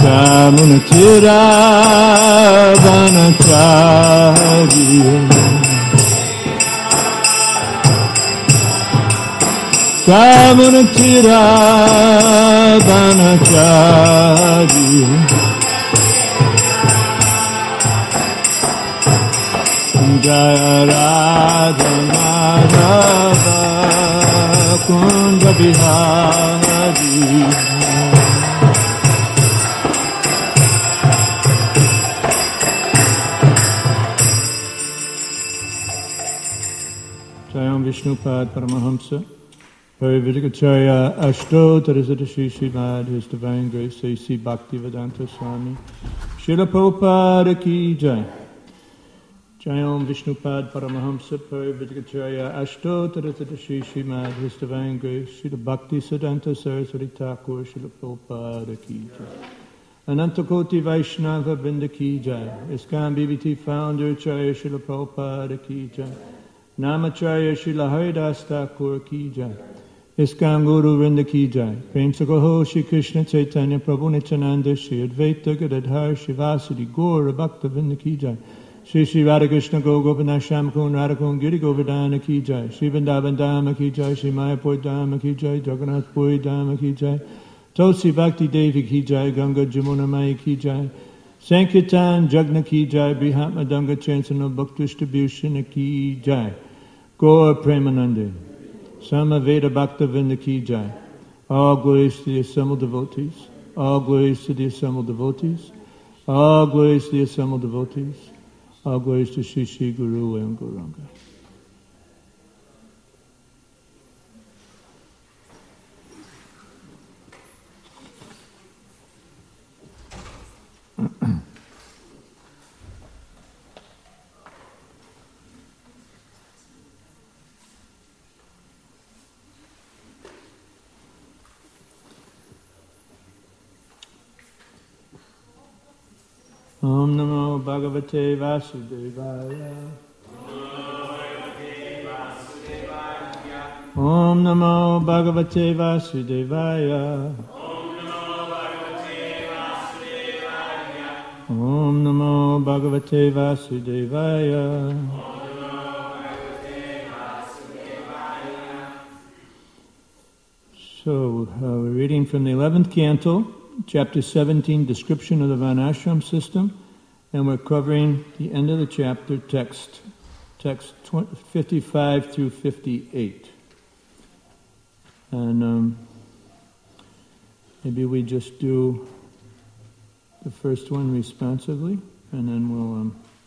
Samunatira Vanacharya Samunatira Vanacharya Jaya Radha Madhava Kunda Bihari Jayam Vishnupad Paramahamsa Parividikacharya Ashto Tarisata Shri Srimad His Divine Grace A.C. Bhaktivedanta Swami Srila Prabhupada Ki Jai Jayam Vishnupad Paramahamsa Parividikacharya Ashto Tarisata Shri Srimad His Divine Grace Srila Bhakti Siddhanta Saraswati Thakur Srila Prabhupada Ki Jai Anantakoti Vaishnava Vrinda Ki Jai ISKCON BBT Founder Charya Srila Prabhupada Ki Jai Namacharya Srila Haridas Thakur Ki Jai ISKCON Guru Vrinda Ki Jai Prem Sagaho Shri Krishna Chaitanya Prabhu Nityananda Shri Advaita Gadadhar Shivasadi Gaura Bhakta Vrinda Ki Jai Shri Shri Radhakrishna Gopinath Shamakun Radhakun Giri Govardhana Ki Jai Shri Vrindavan Dhamma Ki Jai Shri Mayapur Dhamma Ki Jai Jagannath Puri Dhamma Ki Jai Tulsi Bhakti Devi Ki Jai Ganga Jamuna Mai Ki Jai Sankirtan Jagna Ki Jai Brihatma Danga Chansana Book Distribution Ki Jai Gaur Premanande Samaveda Bhakta Vrinda Ki Jai. All glories to the assembled devotees. All glories to the assembled devotees. All glories to the assembled devotees. All glories to Shri Shri Guru and Gauranga. Om Namo Bhagavate Vasudevaya. Om Namo Bhagavate Vasudevaya. Om Namo Bhagavate Vasudevaya. So, we're reading from the 11th canto, Chapter 17, Description of the Varnashram System, and we're covering the end of the chapter, text 55 through 58. And maybe we just do the first one responsively, and then we'll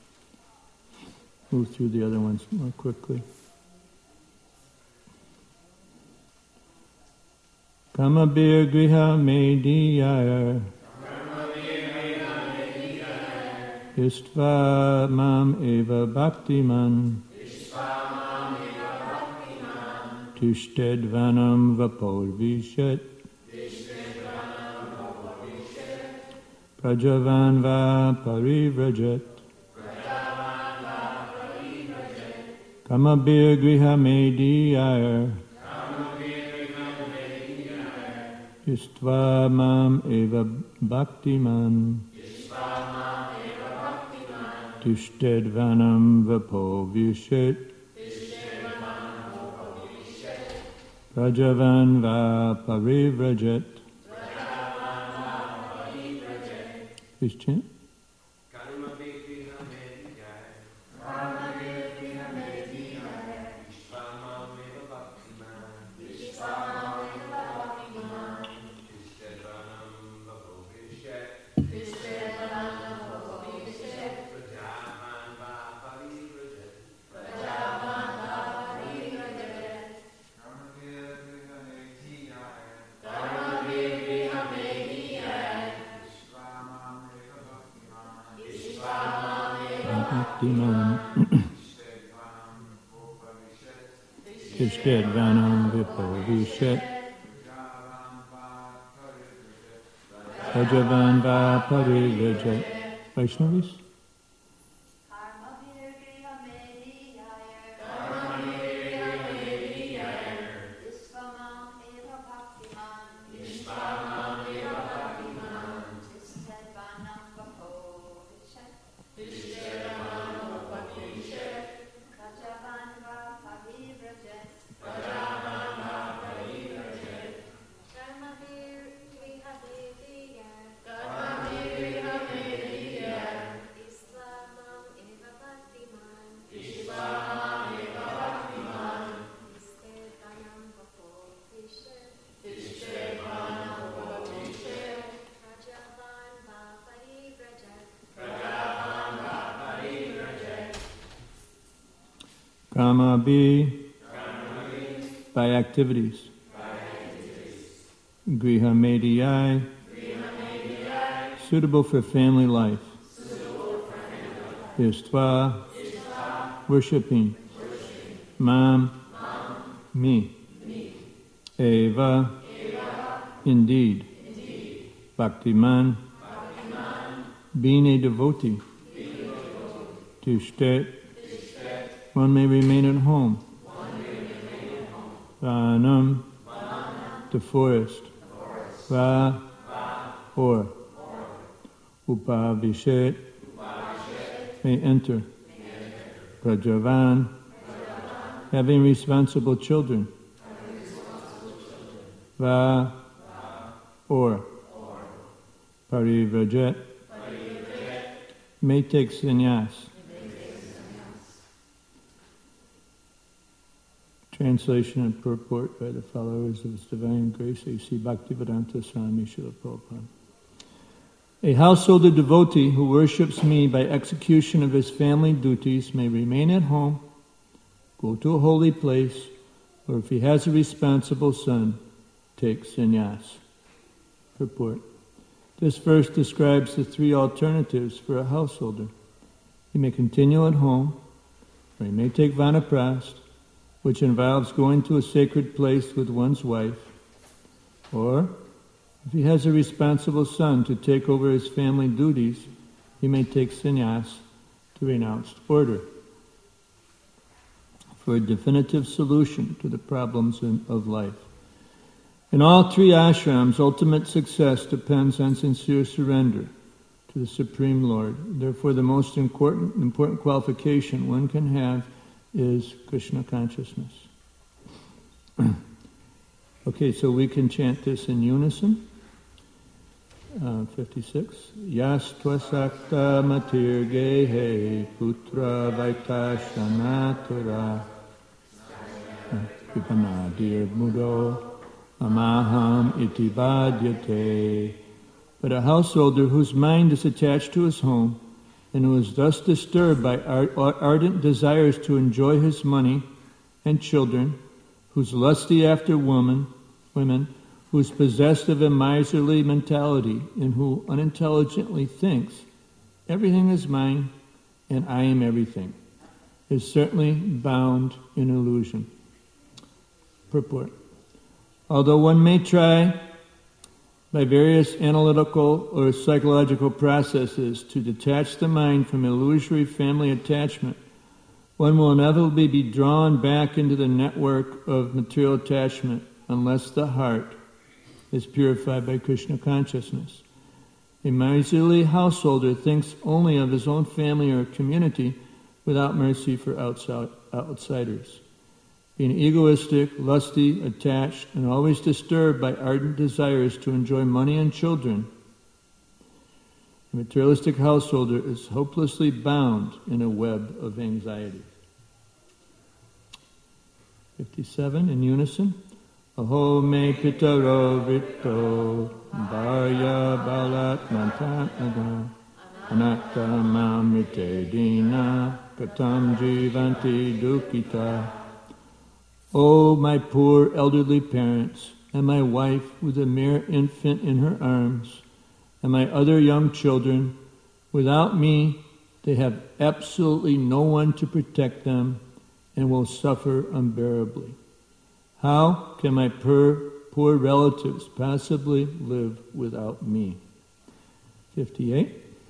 move through the other ones more quickly. Kamabir Griha Mediyar Istva Mam Eva Bhaktiman Tushted Vanam Vapor Vishet Prajavan Va Parivrajat Kamabir Griha Mediyar Istva Mam Eva Bhaktiman Tushted Vanam Vapo Vishet Prajavan Va Parivrajat. Please chant. Tushted Vanam Vipo Vishet Prajavan Va Parivrajat. Vaishnavis? Kamabi, by activities. Griha Mediyai, suitable for family life. Istva, worshipping. Mam, me. Eva, indeed. Bhaktiman, being a devotee. Tishtet, one may remain at home. Vanam, the forest. Va, or. Upavishet, may enter. Prajavan, having responsible children. Va, or. Parivrajat, may take sannyas. Translation and purport by the followers of His Divine Grace, A.C. Bhaktivedanta Swami Srila Prabhupada. A householder devotee who worships me by execution of his family duties may remain at home, go to a holy place, or if he has a responsible son, take sannyas. Purport. This verse describes the three alternatives for a householder. He may continue at home, or he may take vanaprast, which involves going to a sacred place with one's wife, or if he has a responsible son to take over his family duties, he may take sannyas, the renounced order, for a definitive solution to the problems of life. In all three ashrams, ultimate success depends on sincere surrender to the Supreme Lord. Therefore, the most important qualification one can have is Krishna consciousness. Okay, so we can chant this in unison. 56. Yas tvasakta matir gehe putra vaitashanatura Kripanadir mudo amaham iti bhadyate. But a householder whose mind is attached to his home and who is thus disturbed by ardent desires to enjoy his money and children, who's lusty after women, who's possessed of a miserly mentality, and who unintelligently thinks, everything is mine and I am everything, is certainly bound in illusion. Purport. Although one may try by various analytical or psychological processes to detach the mind from illusory family attachment, one will inevitably be drawn back into the network of material attachment unless the heart is purified by Krishna consciousness. A miserly householder thinks only of his own family or community without mercy for outsiders. Being egoistic, lusty, attached, and always disturbed by ardent desires to enjoy money and children, a materialistic householder is hopelessly bound in a web of anxiety. 57 in unison. Aho me pitaro vritto bharya balat mantatnada anatta mamrite dina katam jivanti dukkita. O my poor elderly parents, and my wife with a mere infant in her arms, and my other young children, without me they have absolutely no one to protect them and will suffer unbearably. How can my poor relatives possibly live without me? 58.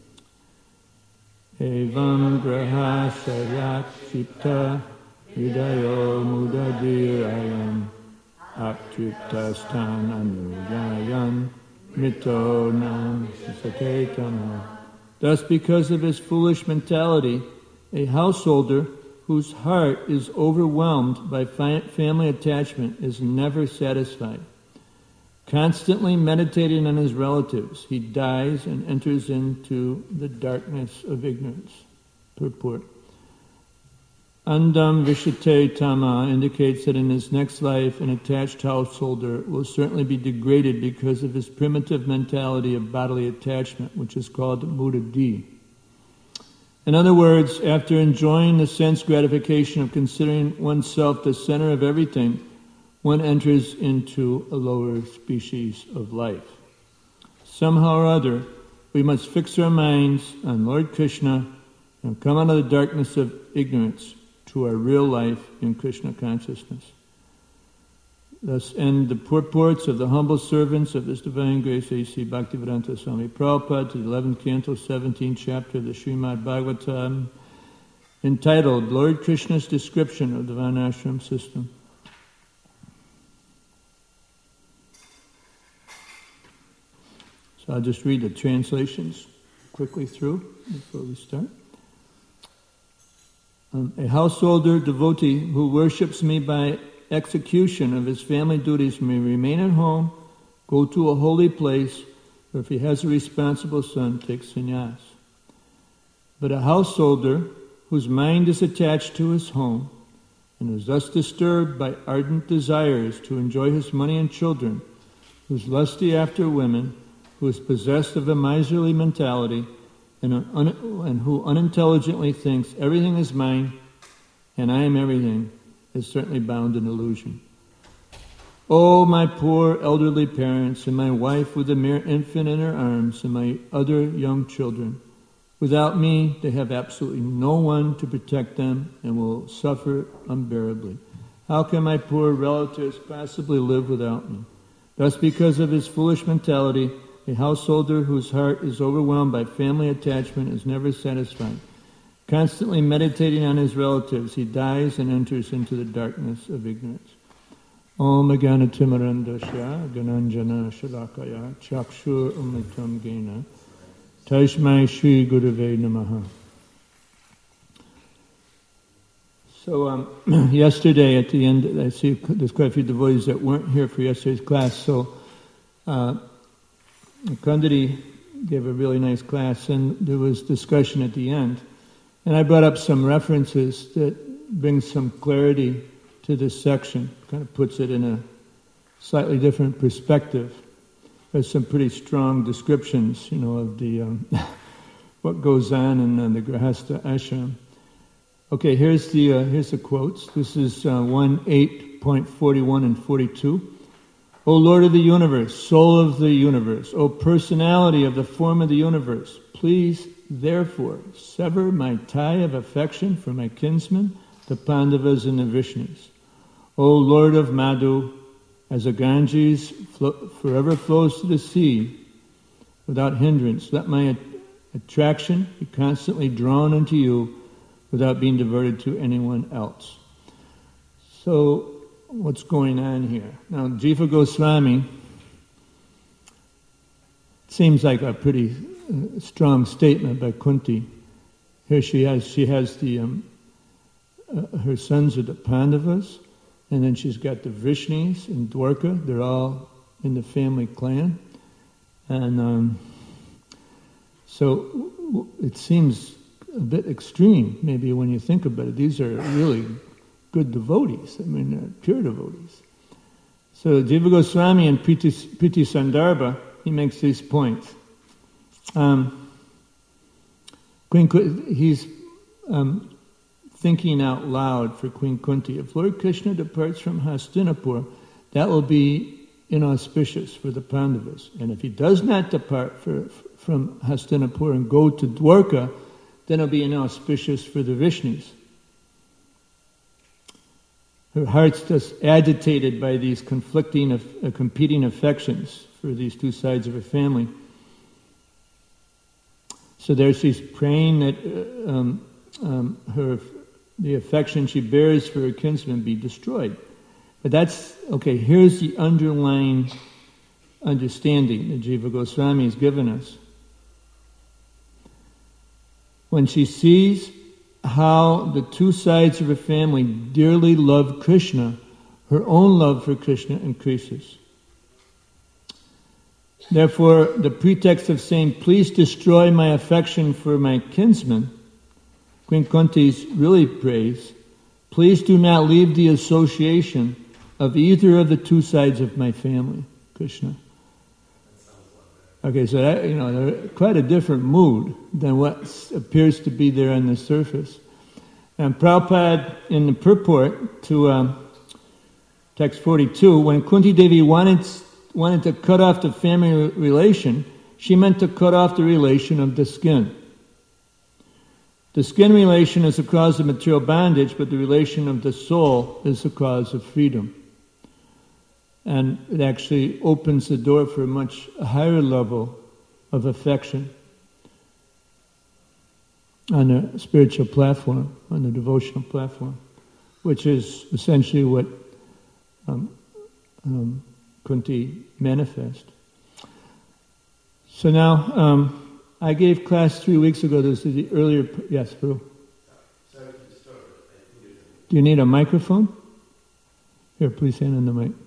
Evam graha sharyat shipta Hidayo mudadirayam aptriptastan anuyayam mito nam satetana. Thus, because of his foolish mentality, a householder whose heart is overwhelmed by family attachment is never satisfied. Constantly meditating on his relatives, he dies and enters into the darkness of ignorance. Purport. Andam Vishate Tama indicates that in his next life, an attached householder will certainly be degraded because of his primitive mentality of bodily attachment, which is called mudadi. In other words, after enjoying the sense gratification of considering oneself the center of everything, one enters into a lower species of life. Somehow or other, we must fix our minds on Lord Krishna and come out of the darkness of ignorance to our real life in Krishna consciousness. Thus end the purports of the humble servants of His Divine Grace A.C. Bhaktivedanta Swami Prabhupada to the 11th Canto, 17th chapter of the Srimad Bhagavatam, entitled Lord Krishna's Description of the Varnashram System. So I'll just read the translations quickly through before we start. A householder devotee who worships me by execution of his family duties may remain at home, go to a holy place, or if he has a responsible son, take sannyas. But a householder whose mind is attached to his home and is thus disturbed by ardent desires to enjoy his money and children, who is lusty after women, who is possessed of a miserly mentality, and who unintelligently thinks everything is mine and I am everything, is certainly bound in illusion. Oh, my poor elderly parents, and my wife with a mere infant in her arms, and my other young children. Without me, they have absolutely no one to protect them and will suffer unbearably. How can my poor relatives possibly live without me? Thus, because of his foolish mentality, a householder whose heart is overwhelmed by family attachment is never satisfied. Constantly meditating on his relatives, he dies and enters into the darkness of ignorance. Om Agyanatimarandasya Gananjana Shalakaya Chakshur Umlitam Gena Taishmai Shri Gurave Namaha. So yesterday at the end, I see there's quite a few devotees that weren't here for yesterday's class, so Kandari gave a really nice class, and there was discussion at the end. And I brought up some references that bring some clarity to this section, kind of puts it in a slightly different perspective. There's some pretty strong descriptions, of the what goes on in the Grihastha ashram. Okay, here's the quotes. This is 1:8.41 and 42. O Lord of the universe, soul of the universe, O personality of the form of the universe, please, therefore, sever my tie of affection for my kinsmen, the Pandavas and the Vishnus. O Lord of Madhu, as the Ganges forever flows to the sea without hindrance, let my attraction be constantly drawn unto you without being diverted to anyone else. So, what's going on here? Now, Jiva Goswami seems like a pretty strong statement by Kunti. Here she has the her sons are the Pandavas, and then she's got the Vishnus and Dwarka. They're all in the family clan, and so it seems a bit extreme, maybe when you think about it. These are really good devotees. I mean, they're pure devotees. So Jiva Goswami in Priti Sandarbha, he makes these points. He's thinking out loud for Queen Kunti. If Lord Krishna departs from Hastinapur, that will be inauspicious for the Pandavas. And if he does not depart from Hastinapur and go to Dwarka, then it'll be inauspicious for the Vishnus. Her heart's just agitated by these conflicting, competing affections for these two sides of her family. So there she's praying that the affection she bears for her kinsman be destroyed. But that's, okay, here's the underlying understanding that Jiva Goswami has given us. When she sees how the two sides of her family dearly love Krishna, her own love for Krishna increases. Therefore, the pretext of saying, please destroy my affection for my kinsman, Queen Kunti really prays, please do not leave the association of either of the two sides of my family, Krishna. Okay, so that, they're quite a different mood than what appears to be there on the surface. And Prabhupada, in the purport to text 42, when Kunti Devi wanted to cut off the family relation, she meant to cut off the relation of the skin. The skin relation is the cause of material bondage, but the relation of the soul is the cause of freedom. And it actually opens the door for a much higher level of affection on the spiritual platform, on the devotional platform, which is essentially what Kunti manifest. So now, I gave class 3 weeks ago. This is the earlier. Yes, Prabhu. Sorry to disturb it. Do you need a microphone? Here, please hand in the mic.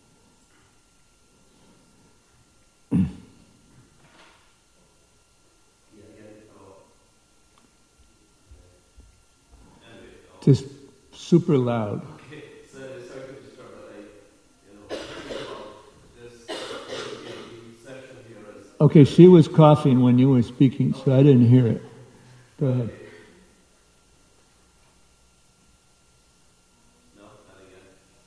Just super loud. Okay, so sorry to disturb, but this session here is... Okay, she was coughing when you were speaking, so I didn't hear it. Go ahead. No, not again.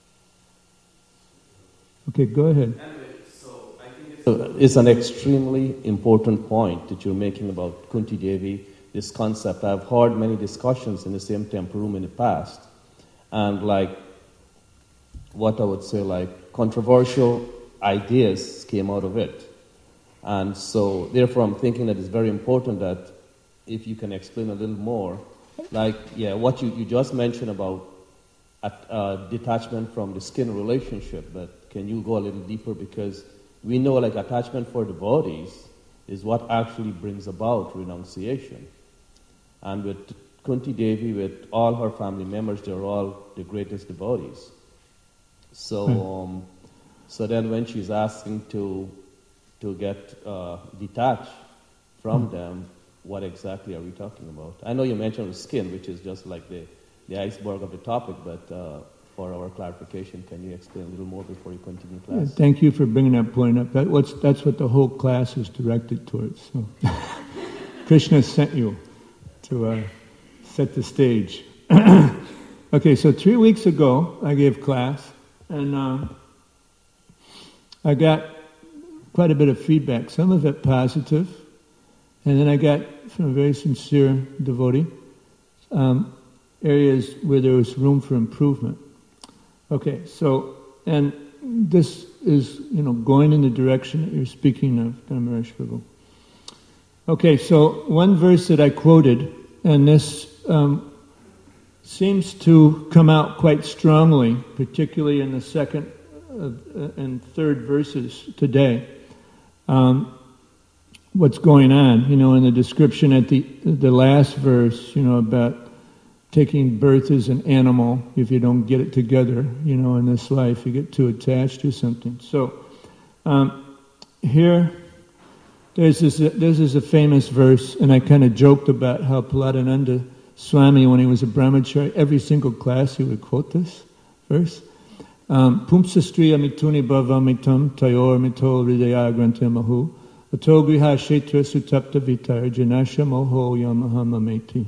Okay, go ahead. Anyway, so I think it's an extremely important point that you're making about Kunti Devi, this concept. I've heard many discussions in the same temple room in the past, and what I would say, controversial ideas came out of it. And so, therefore, I'm thinking that it's very important that if you can explain a little more, what you just mentioned about detachment from the skin relationship, but can you go a little deeper? Because we know attachment for devotees is what actually brings about renunciation. And with Kunti Devi, with all her family members, they're all the greatest devotees. So, so then when she's asking to get detached from them, what exactly are we talking about? I know you mentioned the skin, which is just like the iceberg of the topic, but for our clarification, can you explain a little more before you continue class? Yeah, thank you for bringing that point up. That's what the whole class is directed towards. So. Krishna sent you to set the stage. Okay, so 3 weeks ago, I gave class, and I got quite a bit of feedback, some of it positive, and then I got from a very sincere devotee, areas where there was room for improvement. Okay, so, and this is, going in the direction that you're speaking of, Dhammaresh Prabhu. Okay, so one verse that I quoted, and this seems to come out quite strongly, particularly in the second and third verses today. What's going on, in the description at the last verse, about taking birth as an animal. If you don't get it together, in this life, you get too attached to something. So here, this is a famous verse, and I kind of joked about how Paladananda Swami, when he was a brahmachari, every single class he would quote this verse. Pumsastriya mituni bhava mitam tayor mito hridaya grantamahu ato griha shetra sutapta vitar janasha moho yamahamameti.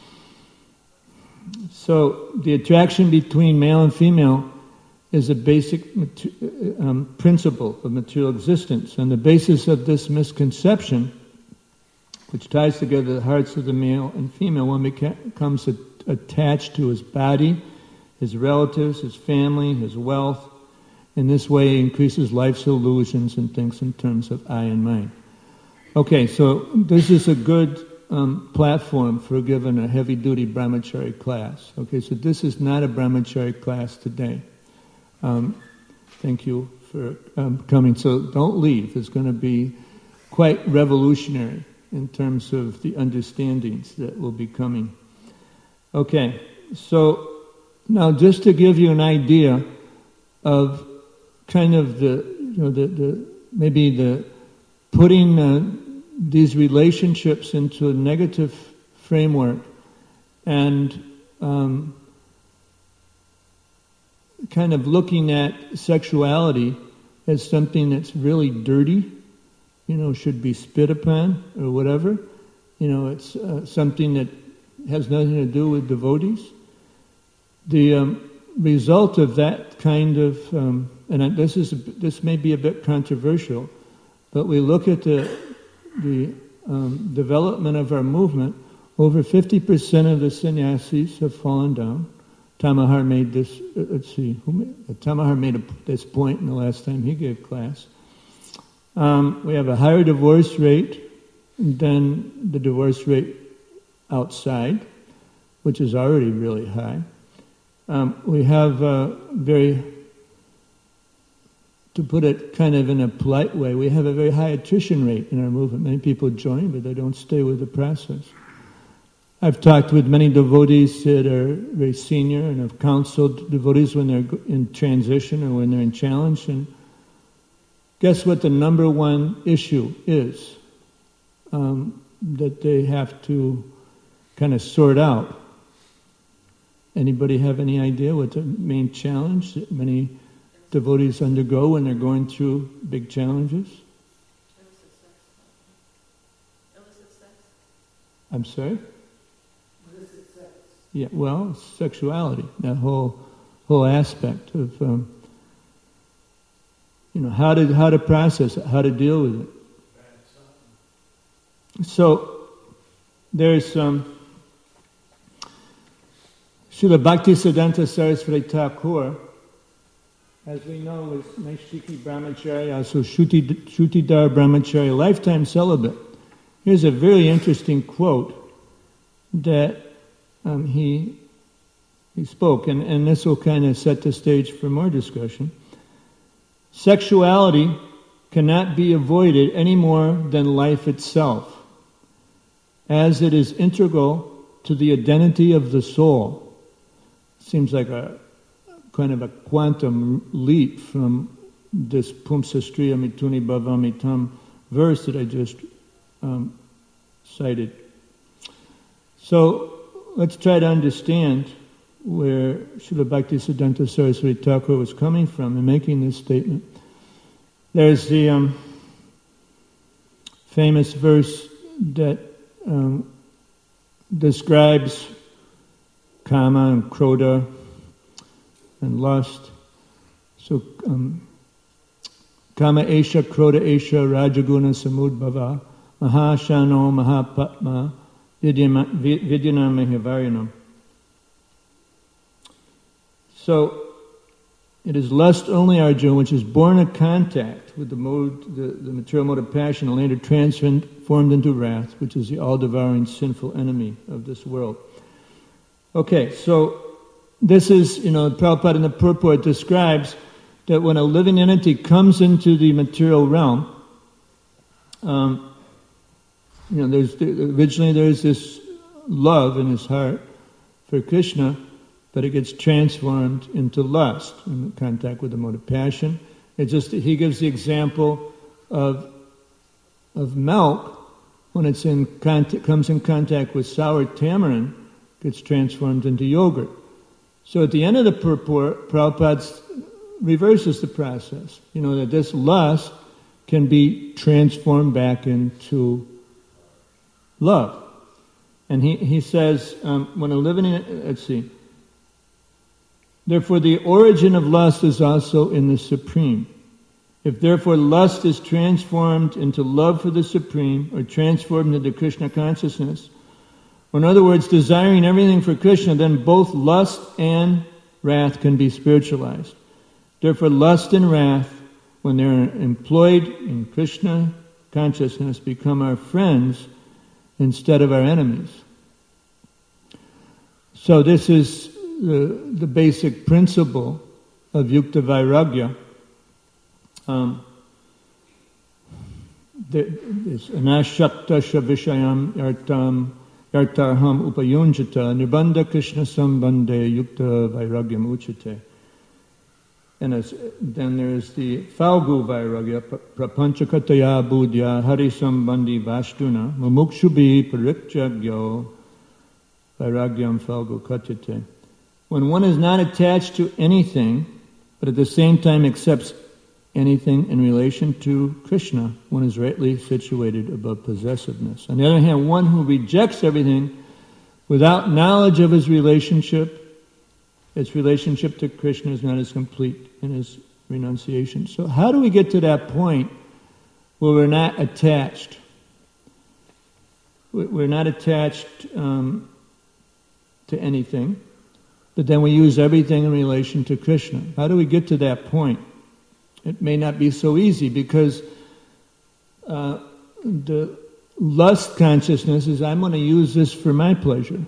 So the attraction between male and female is a basic principle of material existence, and the basis of this misconception, which ties together the hearts of the male and female, one becomes attached to his body, his relatives, his family, his wealth. In this way, he increases life's illusions and thinks in terms of I and mine. Okay, so this is a good platform for giving a heavy-duty brahmachari class. Okay, so this is not a brahmachari class today. Thank you for coming. So don't leave. It's going to be quite revolutionary in terms of the understandings that will be coming. Okay, so now just to give you an idea of kind of maybe the putting these relationships into a negative framework and kind of looking at sexuality as something that's really dirty should be spit upon or whatever. It's something that has nothing to do with devotees. The result of that kind of, and this may be a bit controversial, but we look at the development of our movement. Over 50% of the sannyasis have fallen down. Tamahar made this. Tamahar made this point in the last time he gave class. We have a higher divorce rate than the divorce rate outside, which is already really high. We have to put it kind of in a polite way, we have a very high attrition rate in our movement. Many people join, but they don't stay with the process. I've talked with many devotees that are very senior and have counseled devotees when they're in transition or when they're in challenge. And guess what the number one issue is that they have to kind of sort out? Anybody have any idea what the main challenge that many devotees undergo when they're going through big challenges? Illicit sex. I'm sorry? Illicit sex. Yeah, well, sexuality, that whole aspect of how to process it, how to deal with it. So there's Srila Bhaktisiddhanta Saraswati Thakur, as we know, was Naishiki Brahmacharya, so Shrutidhar Brahmacharya, lifetime celibate. Here's a very interesting quote that he spoke, and this will kind of set the stage for more discussion. Sexuality cannot be avoided any more than life itself, as it is integral to the identity of the soul. Seems like a kind of a quantum leap from this Pumsa Striya Mituni Bhavamitam verse that I just cited. So let's try to understand where Srila Bhaktisiddhanta Saraswati Thakur was coming from in making this statement. There's the famous verse that describes kama and krodha and lust. So, kama esha, krodha esha, rajaguna samudbhava, mahashano mahapatma, vidyanam mehivaryanam. So, it is lust only, Arjuna, which is born of contact with the material mode of passion and later transformed into wrath, which is the all-devouring sinful enemy of this world. Okay, so this is, Prabhupada in the purport describes that when a living entity comes into the material realm, originally there's this love in his heart for Krishna, but it gets transformed into lust in contact with the mode of passion. He gives the example of milk when it's comes in contact with sour tamarind, gets transformed into yogurt. So at the end of the purport, Prabhupada reverses the process. That this lust can be transformed back into love. And he says, when a living, therefore the origin of lust is also in the Supreme. If therefore lust is transformed into love for the Supreme, or transformed into Krishna consciousness, or in other words, desiring everything for Krishna, then both lust and wrath can be spiritualized. Therefore lust and wrath, when they're employed in Krishna consciousness, become our friends instead of our enemies. So this is the basic principle of Yukta Vairagya. Anashakta Shavishayam Yartarham Upayunjata Nirbandha Krishna Sambandhe Yukta Vairagyam Uchate. And then there's the Falgu Vairagya, Prapanchakataya Budhya Hari Sambandhi Vashtuna Mumukshubi Parikjagyo Vairagyam Falgu Katyate. When one is not attached to anything, but at the same time accepts anything in relation to Krishna, one is rightly situated above possessiveness. On the other hand, one who rejects everything without knowledge of his relationship, its relationship to Krishna is not as complete in his renunciation. So how do we get to that point where we're not attached? We're not attached to anything, but then we use everything in relation to Krishna. How do we get to that point? It may not be so easy because the lust consciousness is, I'm going to use this for my pleasure.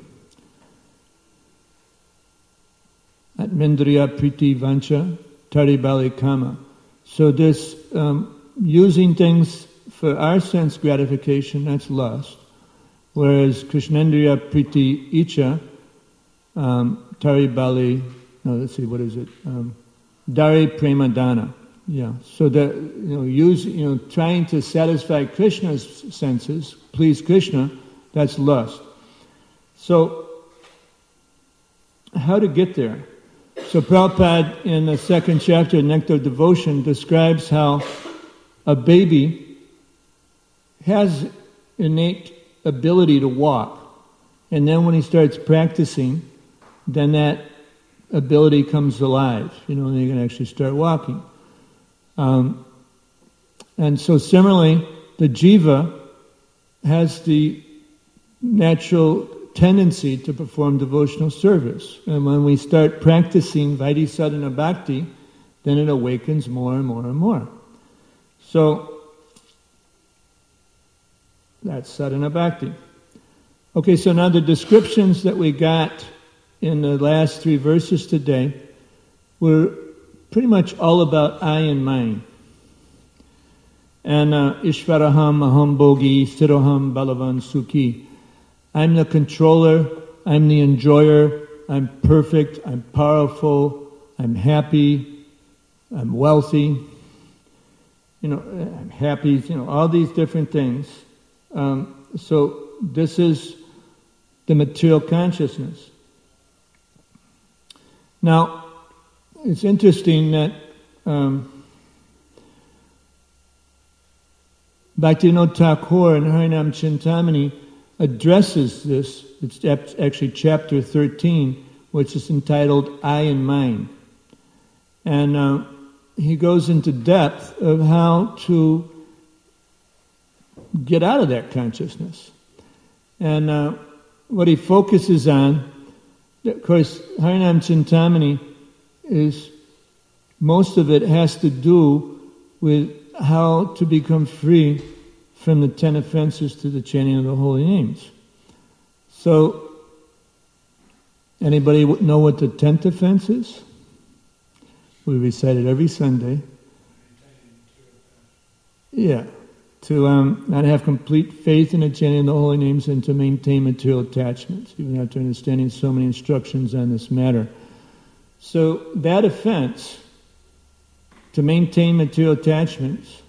Atmendriya priti vancha taribali kama. So this using things for our sense gratification, that's lust. Whereas Krishnendriya priti icha taribali, no, let's see, what is it? Dari prema dana. Yeah, so that trying to satisfy Krishna's senses, please Krishna, that's lust. So, how to get there? So Prabhupada in the second chapter, Nectar of Devotion, describes how a baby has innate ability to walk, and then when he starts practicing, then that ability comes alive. And they can actually start walking. And so similarly, the jiva has the natural tendency to perform devotional service. And when we start practicing Vaidhi Sadhana Bhakti, then it awakens more and more and more. So, that's Sadhana Bhakti. Okay, so now the descriptions that we got in the last 3 verses today were pretty much all about I and mine. And Ishvaraham aham bhogi stiroham balavan sukhi. I'm the controller, I'm the enjoyer, I'm perfect, I'm powerful, I'm happy, I'm wealthy, I'm happy, all these different things. So this is the material consciousness. Now, it's interesting that Bhaktivinoda Thakur in Harinam Chintamani addresses this. It's actually chapter 13, which is entitled I and Mine. And he goes into depth of how to get out of that consciousness. And what he focuses on, of course, Harinam Chintamani is, most of it has to do with how to become free from the 10 offenses to the chanting of the holy names. So, anybody know what the 10th offense is? We recite it every Sunday. Yeah, to not have complete faith in the chanting of the holy names and to maintain material attachments, even after understanding so many instructions on this matter. So that offense, to maintain material attachments,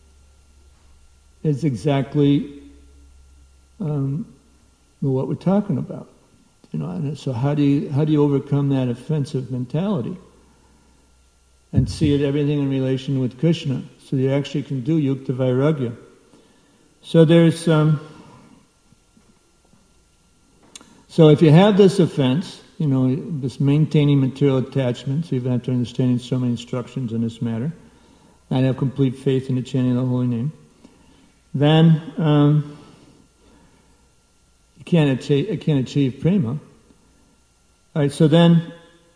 is exactly what we're talking about. And so how do you overcome that offensive mentality and see it everything in relation with Krishna, so you actually can do yukta vairagya? So there's so if you have this offense, this maintaining material attachments, even after understanding so many instructions in this matter, and have complete faith in the chanting of the holy name, then you can't achieve prema. All right, so then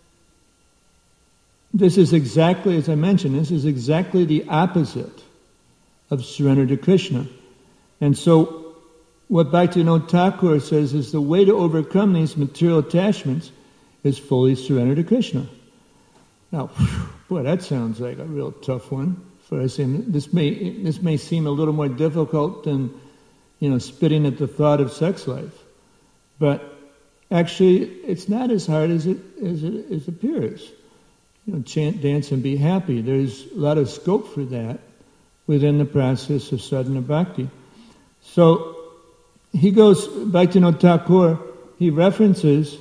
this is exactly, as I mentioned, this is exactly the opposite of surrender to Krishna. And so what Bhaktivinoda Thakur says is the way to overcome these material attachments is fully surrender to Krishna. Now, boy, that sounds like a real tough one for us. This may seem a little more difficult than, spitting at the thought of sex life, but actually, it's not as hard as it appears. Chant, dance, and be happy. There's a lot of scope for that within the process of sadhana bhakti. So he goes, Bhaktivinoda Thakur, he references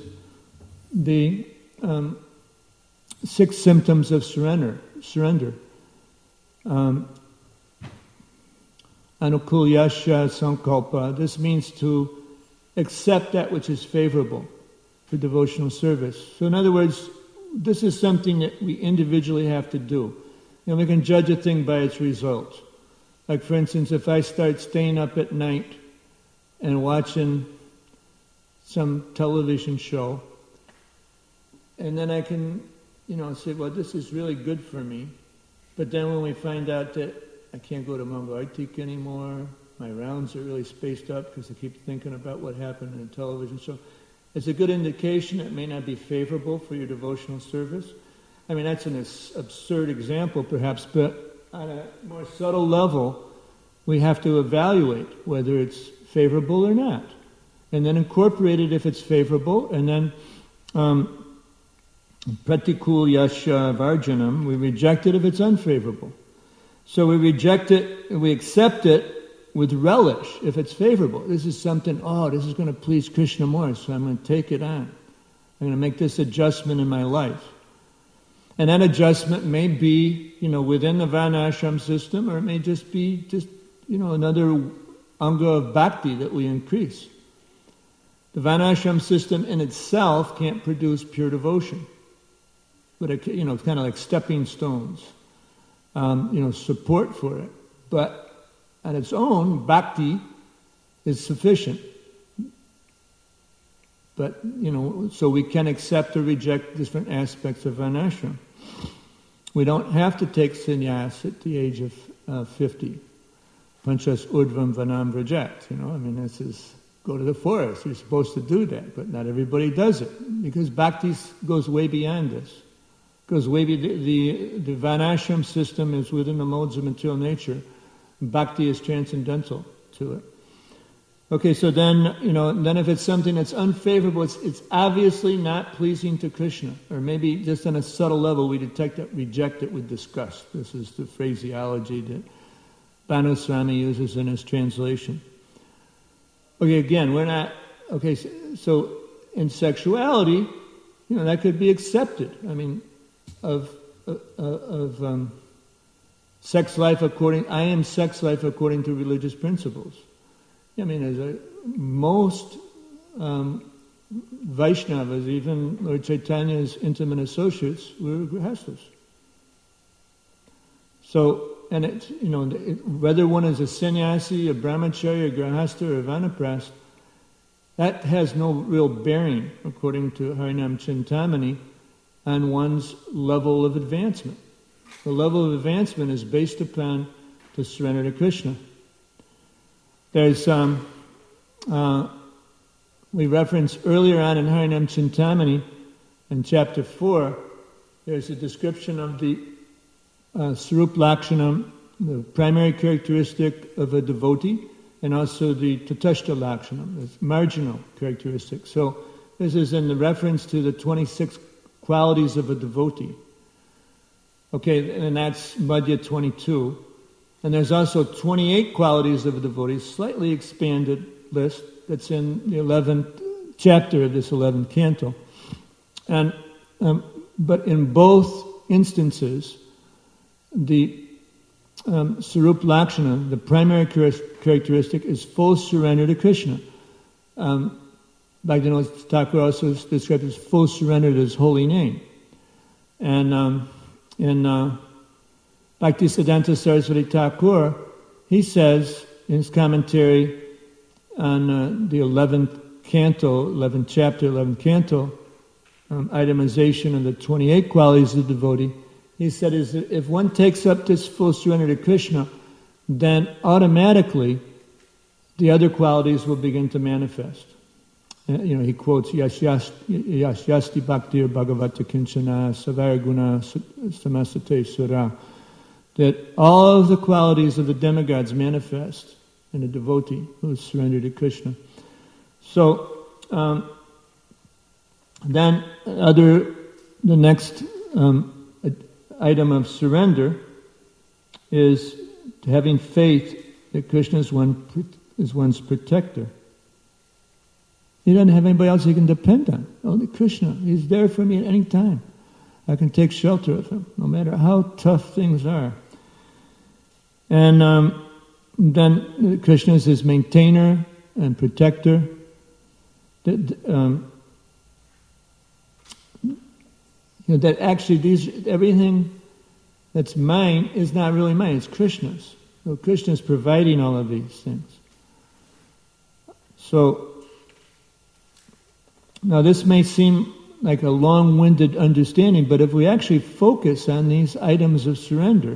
the 6 symptoms of surrender. Anukulyasya sankalpa. This means to accept that which is favorable for devotional service. So in other words, this is something that we individually have to do. We can judge a thing by its results. Like for instance, if I start staying up at night and watching some television show, and then I can, say, well, this is really good for me. But then when we find out that I can't go to Mangalartik anymore, my rounds are really spaced up because I keep thinking about what happened in a television show, it's a good indication it may not be favorable for your devotional service. I mean, that's an absurd example perhaps, but on a more subtle level, we have to evaluate whether it's favorable or not. And then incorporate it if it's favorable, and then pratikul yasha varjanam, we reject it if it's unfavorable. So we reject it, we accept it with relish if it's favorable. This is something, this is going to please Krishna more, so I'm going to take it on. I'm going to make this adjustment in my life. And that adjustment may be, within the Varnashram system, or it may just be another anga of bhakti that we increase. The Varnashram system in itself can't produce pure devotion. But it's kind of like stepping stones, support for it. But on its own, bhakti is sufficient. But, so we can accept or reject different aspects of Varnashram. We don't have to take sannyas at the age of 50. Panchas urdvam vanam vrajat, this is, go to the forest. You're supposed to do that, but not everybody does it. Because bhakti goes way beyond this. Goes way the Varnashram system is within the modes of material nature. Bhakti is transcendental to it. Okay, so then, then if it's something that's unfavorable, it's obviously not pleasing to Krishna. Or maybe just on a subtle level we detect it, reject it with disgust. This is the phraseology that Bhanuswami uses in his translation. Okay, again, we're not... Okay, so in sexuality, that could be accepted. I mean, of sex life I am sex life according to religious principles. I mean, most Vaishnavas, even Lord Chaitanya's intimate associates, were grihastas. So, and it's, whether one is a sannyasi, a brahmachari, a grihasta, or a vanaprastha, that has no real bearing, according to Harinam Chintamani, on one's level of advancement. The level of advancement is based upon the surrender to Krishna. There's we referenced earlier on in Harinam Chintamani, in chapter 4, there's a description of the Sarup Lakshanam, the primary characteristic of a devotee, and also the Tatashta Lakshanam, the marginal characteristic. So this is in the reference to the 26 qualities of a devotee. Okay, and that's Madhya 22. And there's also 28 qualities of a devotee, slightly expanded list, that's in the 11th chapter of this 11th canto. And but in both instances, the Sarup Lakshana, the primary characteristic, is full surrender to Krishna. Bhaktivinoda Thakur also described as full surrender to His holy name. And in Bhaktisiddhanta Saraswati Thakur, he says in his commentary on the 11th canto, 11th chapter, 11th canto, itemization of the 28 qualities of the devotee, he said, is that if one takes up this full surrender to Krishna, then automatically the other qualities will begin to manifest. He quotes, Yasyasti bhaktir bhagavata kinchana savaraguna samasate sura, that all of the qualities of the demigods manifest in a devotee who is surrendered to Krishna. So, then the next item of surrender is having faith that Krishna is one's protector. He doesn't have anybody else he can depend on. Only Krishna. He's there for me at any time. I can take shelter of him, no matter how tough things are. And then Krishna is his maintainer and protector. That actually everything that's mine is not really mine, it's Krishna's. So Krishna is providing all of these things. So, now this may seem like a long-winded understanding, but if we actually focus on these items of surrender,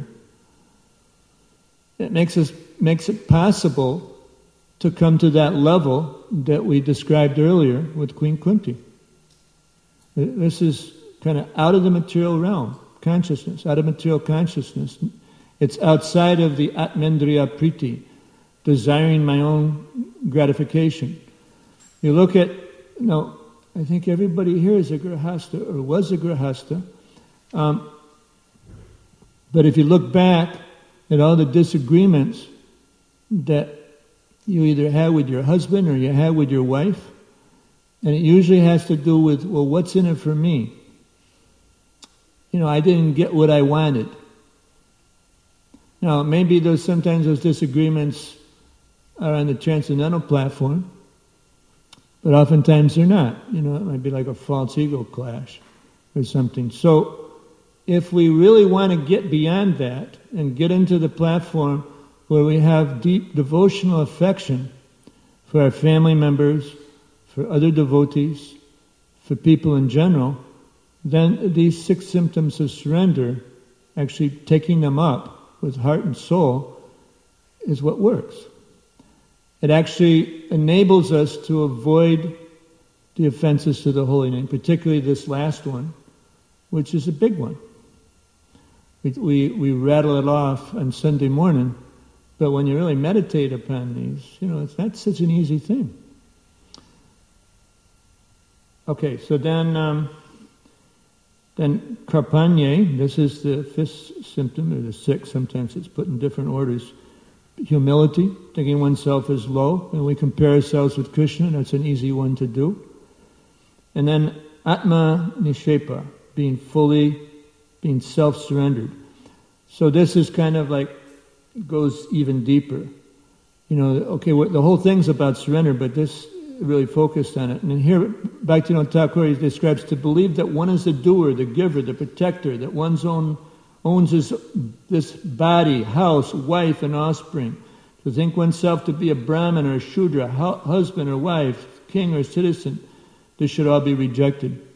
it makes it possible to come to that level that we described earlier with Queen Kunti. This is kind of out of the material realm, consciousness, out of material consciousness. It's outside of the Atmendriya Priti, desiring my own gratification. You look at, I think everybody here is a grahasta or was a grahasta. But if you look back at all the disagreements that you either had with your husband or you had with your wife, and it usually has to do with, well, what's in it for me? I didn't get what I wanted. Now, maybe sometimes those disagreements are on the transcendental platform, but oftentimes they're not. It might be like a false ego clash or something. So, if we really want to get beyond that and get into the platform where we have deep devotional affection for our family members, for other devotees, for people in general, then these 6 symptoms of surrender, actually taking them up with heart and soul, is what works. It actually enables us to avoid the offenses to the holy name, particularly this last one, which is a big one. We rattle it off on Sunday morning, but when you really meditate upon these, it's not such an easy thing. Okay, so then karpanye, this is the 5th symptom, or the 6th, sometimes it's put in different orders. Humility, thinking oneself as low, and we compare ourselves with Krishna, that's an easy one to do. And then Atma Nishepa, being self-surrendered. So this is kind of like, goes even deeper. The whole thing's about surrender, but this really focused on it. And here, Bhaktivinoda Thakur describes to believe that one is the doer, the giver, the protector, that one's owns this body, house, wife, and offspring. To think oneself to be a Brahmin or a Shudra, husband or wife, king or citizen, this should all be rejected.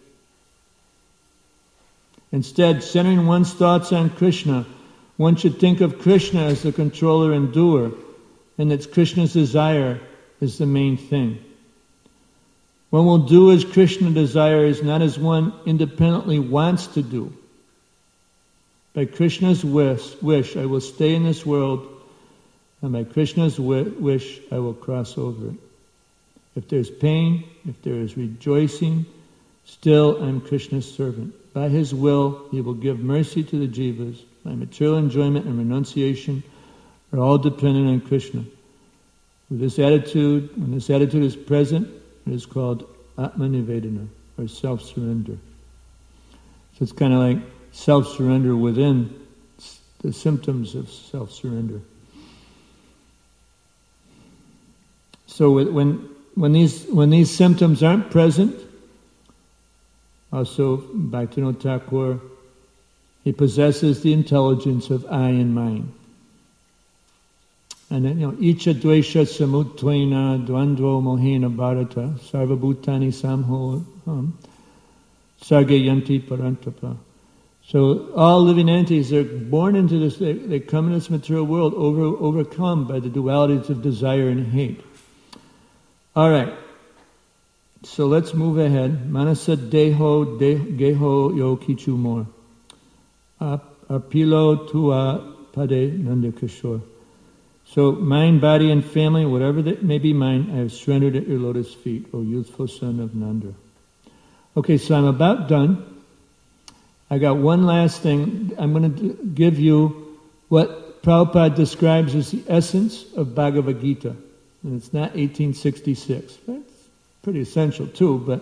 Instead, centering one's thoughts on Krishna, one should think of Krishna as the controller and doer, and that Krishna's desire is the main thing. One will do as Krishna desires, not as one independently wants to do. By Krishna's wish, I will stay in this world, and by Krishna's wish, I will cross over it. If there's pain, if there is rejoicing, still I'm Krishna's servant. By His will, He will give mercy to the jivas. My material enjoyment and renunciation are all dependent on Krishna. With this attitude, when this attitude is present, it is called Atma-nivedana, or self-surrender. So it's kind of like self-surrender within the symptoms of self-surrender. So when these symptoms aren't present, also Bhaktivinoda Thakur, he possesses the intelligence of I and mine. And then, Icha dvesha samuttvena dvandvo mohena bharata sarvabhutani samho sargayanti parantapa. So all living entities are born into this, they come in this material world overcome by the dualities of desire and hate. All right. So let's move ahead. Manasa deho geho yo kichu more. Arpilo tua pade nanda kishore. So mind, body, and family, whatever that may be mine, I have surrendered at your lotus feet, O youthful son of Nanda. Okay, so I'm about done. I got one last thing. I'm going to give you what Prabhupada describes as the essence of Bhagavad Gita. And it's not 1866. That's pretty essential too, but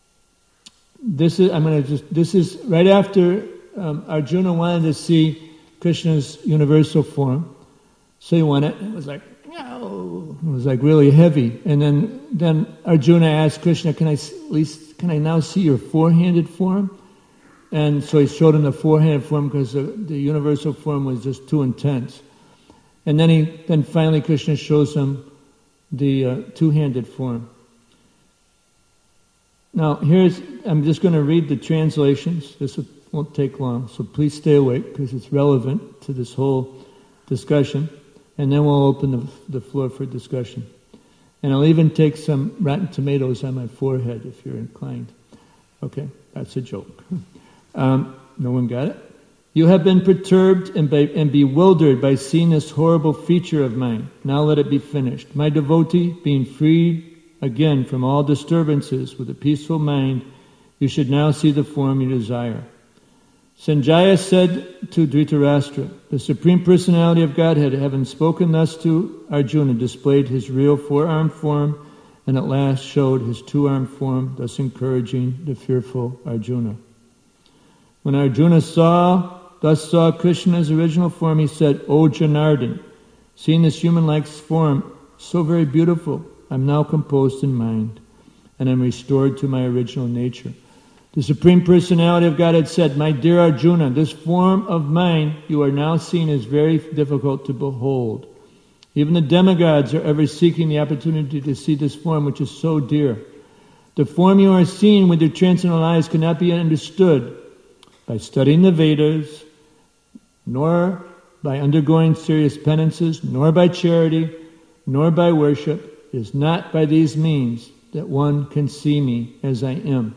this is right after Arjuna wanted to see Krishna's universal form. So he went, it was like, no, it was like really heavy. And then Arjuna asked Krishna, can I now see your four-handed form? And so he showed him the four-handed form because the universal form was just too intense. And then finally Krishna shows him the two-handed form. Now I'm just going to read the translations. This won't take long, so please stay awake because it's relevant to this whole discussion. And then we'll open the floor for discussion. And I'll even take some rotten tomatoes on my forehead if you're inclined. Okay, that's a joke. No one got it? You have been perturbed and bewildered by seeing this horrible feature of mine. Now let it be finished. My devotee, being freed again from all disturbances with a peaceful mind, you should now see the form you desire. Sanjaya said to Dhritarashtra, the Supreme Personality of Godhead, having spoken thus to Arjuna, displayed his real four-armed form and at last showed his two-armed form, thus encouraging the fearful Arjuna. When Arjuna thus saw Krishna's original form, he said, O Janardhan, seeing this human-like form, so very beautiful, I'm now composed in mind, and am restored to my original nature. The Supreme Personality of Godhead said, my dear Arjuna, this form of mine you are now seeing is very difficult to behold. Even the demigods are ever seeking the opportunity to see this form which is so dear. The form you are seeing with your transcendental eyes cannot be understood by studying the Vedas, nor by undergoing serious penances, nor by charity, nor by worship. It is not by these means that one can see me as I am.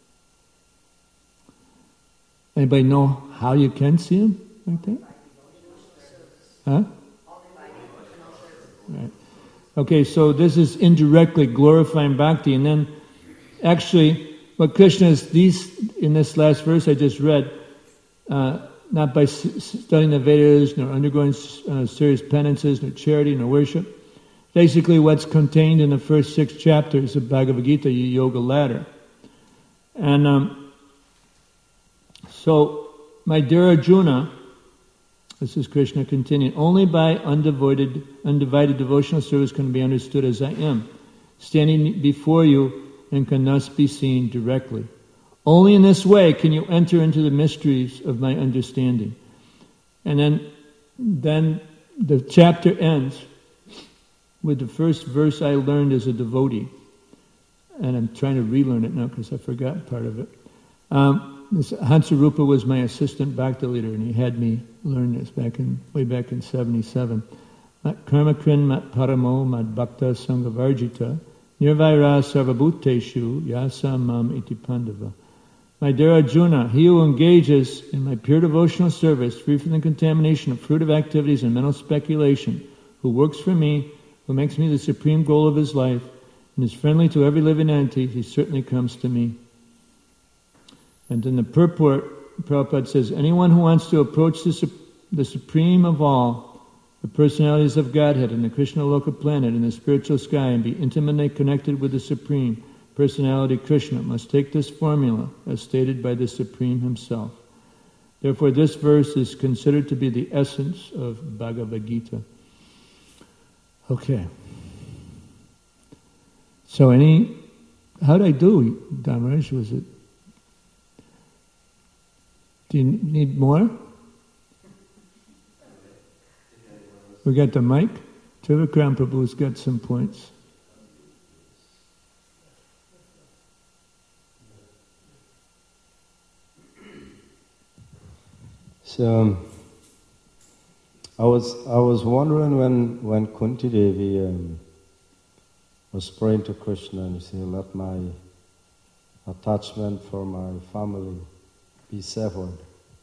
Anybody know how you can see him like that? Huh? Right. Okay, so this is indirectly glorifying bhakti, and then actually what Krishna is in this last verse I just read, not by studying the Vedas, nor undergoing serious penances, nor charity, nor worship. Basically what's contained in the first 6 chapters of Bhagavad Gita, Yoga Ladder. And so, my dear Arjuna, this is Krishna continuing, only by undivided devotional service can be understood as I am, standing before you and can thus be seen directly. Only in this way can you enter into the mysteries of my understanding. And then the chapter ends with the first verse I learned as a devotee. And I'm trying to relearn it now because I forgot part of it. Hansarupa was my assistant bhakti leader, and he had me learn this way back in 77. Mat karmakrin mat paramo mat bhakta sangavarjita nirvaira sarvabhuteshu yasa mam iti pandava. My dear Arjuna, he who engages in my pure devotional service, free from the contamination of fruitive activities and mental speculation, who works for me, who makes me the supreme goal of his life, and is friendly to every living entity, he certainly comes to me. And in the purport, Prabhupada says, anyone who wants to approach the supreme of all, the personalities of Godhead and the Krishna Loka planet and the spiritual sky, and be intimately connected with the Supreme Personality Krishna, must take this formula as stated by the Supreme himself. Therefore, this verse is considered to be the essence of Bhagavad Gita. Okay. So how'd I do, Dharmaraj? Was it? Do you need more? We got the mic. Trivikram Prabhu's got some points. So I was wondering when Kunti Devi was praying to Krishna and she said, let my attachment for my family be severed.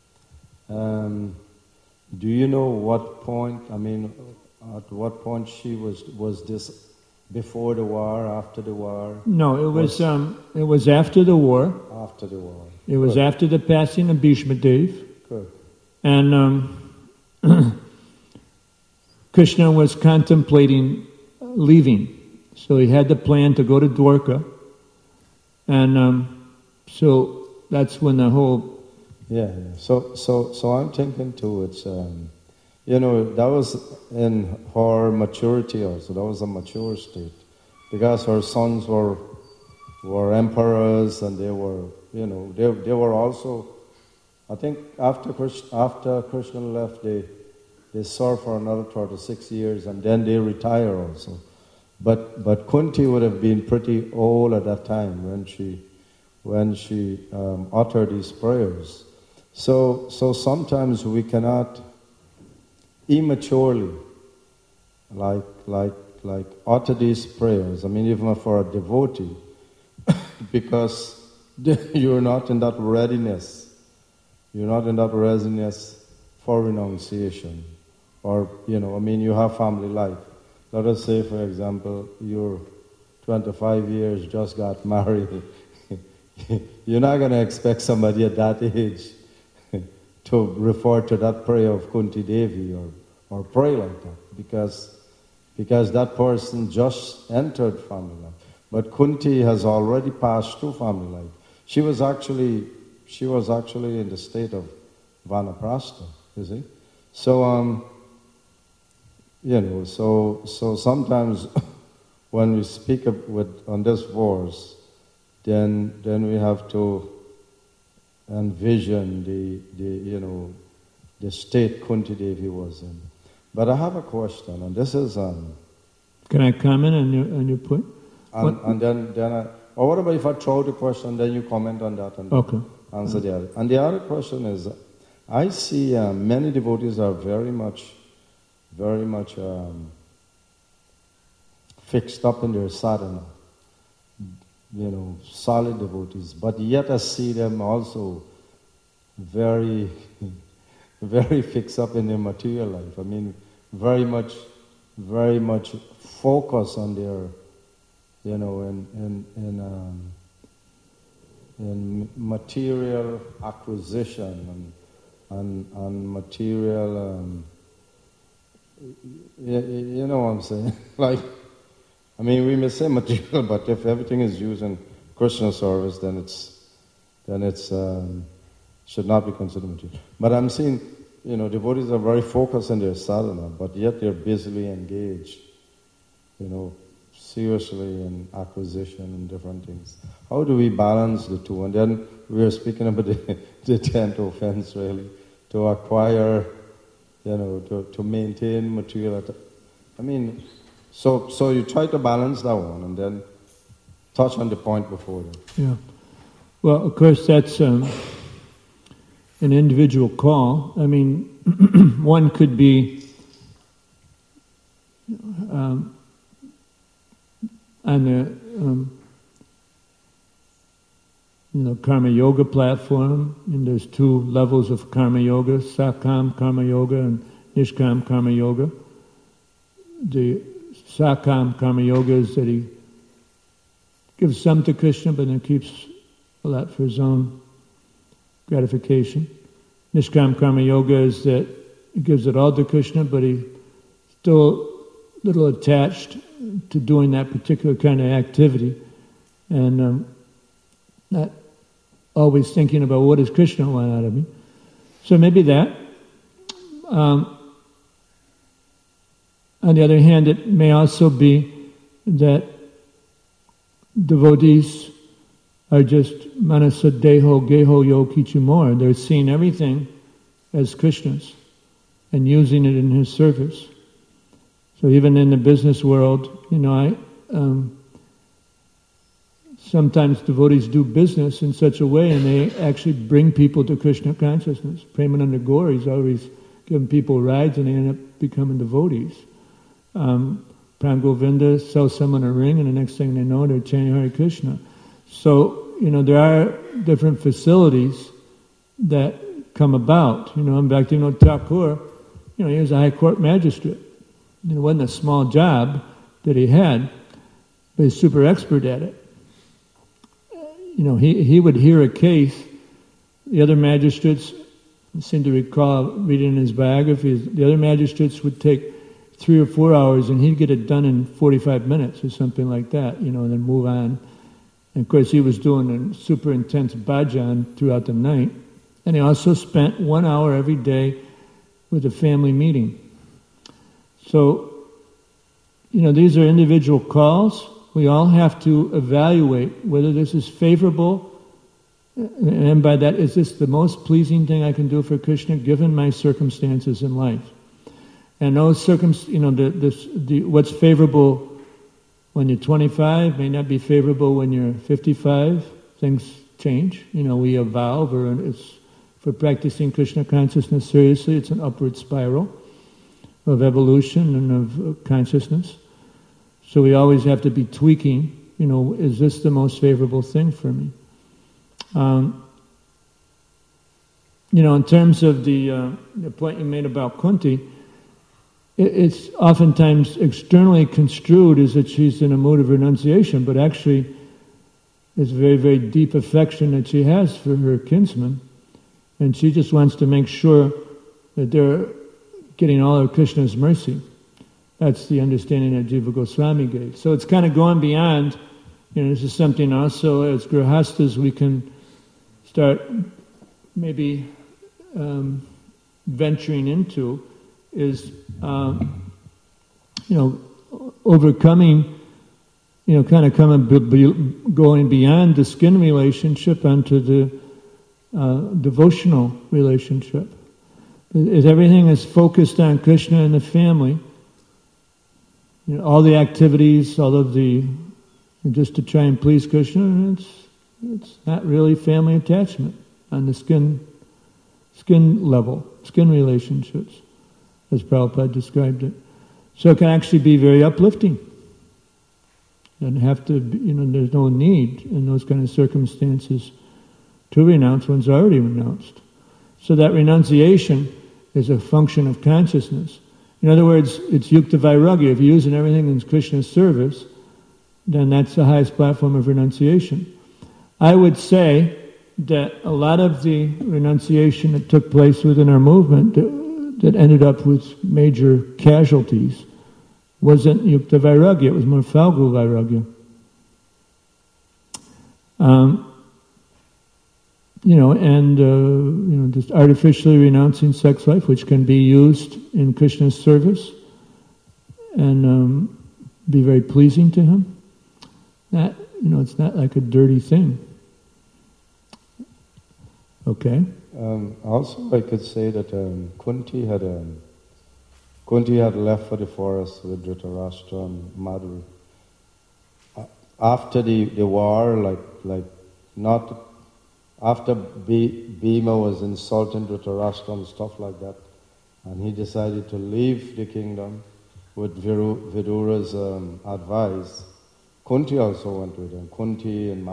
Do you know what point, at what point she was this before the war, after the war? No, it was after the war. After the war. It was Good. after the passing of Bhishma Dev. Good. And Krishna was contemplating leaving. So he had the plan to go to Dwarka. And so that's when the whole Yeah. So I'm thinking too. It's that was in her maturity also. That was a mature state, because her sons were emperors, and they were they were also. I think after Krishna left, they served for another 36 years, and then they retire also. But Kunti would have been pretty old at that time when she uttered these prayers. So sometimes we cannot immaturely like utter these prayers. I mean, even for a devotee, because you're not in that readiness. You're not in that readiness for renunciation, or you have family life. Let us say, for example, you're 25 years, just got married. You're not going to expect somebody at that age to refer to that prayer of Kunti Devi or pray like that, because that person just entered family life. But Kunti has already passed through family life. She was actually in the state of Vanaprastha, you see. So so sometimes when we speak on this verse, then we have to envision the state Kunti Devi was in. But I have a question, and this is Can I comment on your point? And then or what about if I throw the question, then you comment on that and okay. Answer the other. And the other question is, I see many devotees are very much fixed up in their sadhana, solid devotees. But yet I see them also very, very fixed up in their material life. I mean, very much focus on their, in material acquisition and material, you know what I'm saying? We may say material, but if everything is used in Krishna service, then it's should not be considered material. But I'm seeing, devotees are very focused on their sadhana, but yet they're busily engaged, seriously in acquisition and different things. How do we balance the two? And then we are speaking about the 10th offense, really, to acquire, to maintain material. So you try to balance that one, and then touch on the point before that. Yeah. Well, of course, that's an individual call. I mean, one could be on the Karma Yoga platform, and there's two levels of Karma Yoga, Sakam Karma Yoga and Nishkam Karma Yoga. The Sakam Karma Yoga is that he gives some to Krishna, but then keeps a lot for his own gratification. Nishkam Karma Yoga is that he gives it all to Krishna, but he's still a little attached to doing that particular kind of activity, and not always thinking about what does Krishna want out of me. So maybe that. On the other hand, it may also be that devotees are just manasa deho geho yo kichumor. They're seeing everything as Krishna's and using it in his service. So even in the business world, sometimes devotees do business in such a way, and they actually bring people to Krishna consciousness. Premananda Gaur is always giving people rides, and they end up becoming devotees. Pram Govinda sells someone a ring, and the next thing they know, they're chanting Hare Krishna. So, there are different facilities that come about. Bhaktivinoda Thakur, he was a high court magistrate. It wasn't a small job that he had, but he's super expert at it. He would hear a case. The other magistrates, I seem to recall reading in his biographies, the other magistrates would take 3 or 4 hours, and he'd get it done in 45 minutes or something like that, and then move on. And of course, he was doing a super intense bhajan throughout the night, And he also spent 1 hour every day with a family meeting. So, these are individual calls. We all have to evaluate whether this is favorable, and by that, is this the most pleasing thing I can do for Krishna given my circumstances in life? And those what's favorable when you're 25 may not be favorable when you're 55. Things change. We evolve, for practicing Krishna consciousness seriously, it's an upward spiral of evolution and of consciousness. So we always have to be tweaking, is this the most favorable thing for me? In terms of the point you made about Kunti, it's oftentimes externally construed as that she's in a mood of renunciation, but actually it's very, very deep affection that she has for her kinsman, and she just wants to make sure that they're getting all of Krishna's mercy. That's the understanding that Jiva Goswami gave. So it's kind of going beyond, this is something also as grihastas we can start maybe venturing into, is, overcoming, going beyond the skin relationship onto the devotional relationship. If everything is focused on Krishna and the family, all the activities, all of the, just to try and please Krishna, it's not really family attachment on the skin level, skin relationships, as Prabhupada described it. So it can actually be very uplifting. And have to, there's no need in those kind of circumstances to renounce. One's already renounced. So that renunciation is a function of consciousness. In other words, it's yukta vairagya. If you're using everything in Krishna's service, then that's the highest platform of renunciation. I would say that a lot of the renunciation that took place within our movement that ended up with major casualties wasn't yukta vairagya, it was more falgu vairagya. Just artificially renouncing sex life, which can be used in Krishna's service and be very pleasing to him. That, it's not like a dirty thing. Okay. Also, I could say that Kunti had left for the forest with Dhritarashtra and Madhuri. After the war, not after Bhima was insulting Dhritarashtra and stuff like that, and he decided to leave the kingdom with Vidura's advice. Kunti also went with him. Kunti and